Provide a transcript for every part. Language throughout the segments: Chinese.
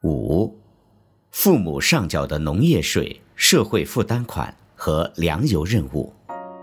5. 父母上缴的农业税、社会负担款和粮油任务。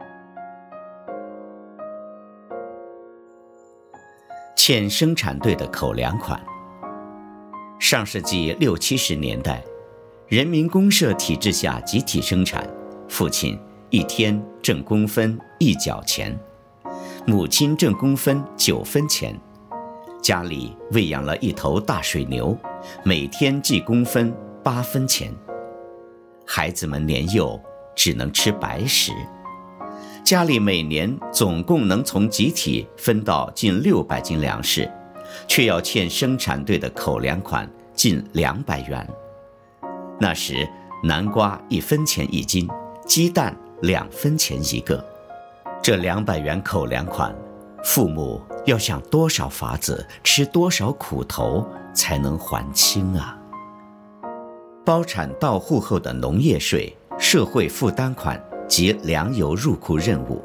欠生产队的口粮款。上世纪60、70年代，人民公社体制下集体生产，父亲一天挣工分1角钱，母亲挣工分9分钱，家里喂养了1头大水牛，每天计工分8分钱。孩子们年幼，只能吃白食。家里每年总共能从集体分到近600斤粮食，却要欠生产队的口粮款近200元。那时南瓜1分钱1斤，鸡蛋2分钱1个。这200元口粮款，父母要想多少法子，吃多少苦头才能还清啊！包产到户后的农业税、社会负担款及粮油入库任务。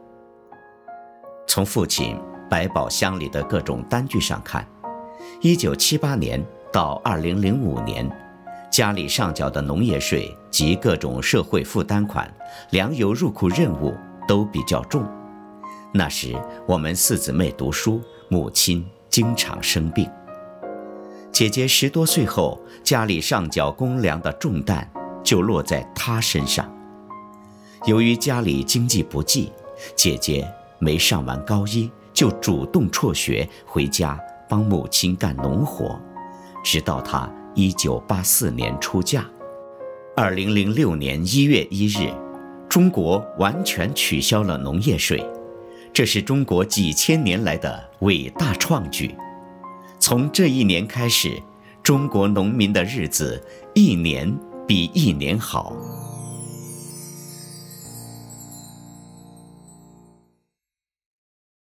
从父亲百宝箱里的各种单据上看，1978年到2005年，家里上缴的农业税及各种社会负担款、粮油入库任务都比较重。那时我们4姊妹读书，母亲经常生病。姐姐10多岁后，家里上缴公粮的重担就落在她身上。由于家里经济不济，姐姐没上完高一就主动辍学回家帮母亲干农活，直到她1984年出嫁。2006年1月1日，中国完全取消了农业税，这是中国几千年来的伟大创举。从这一年开始，中国农民的日子一年比一年好。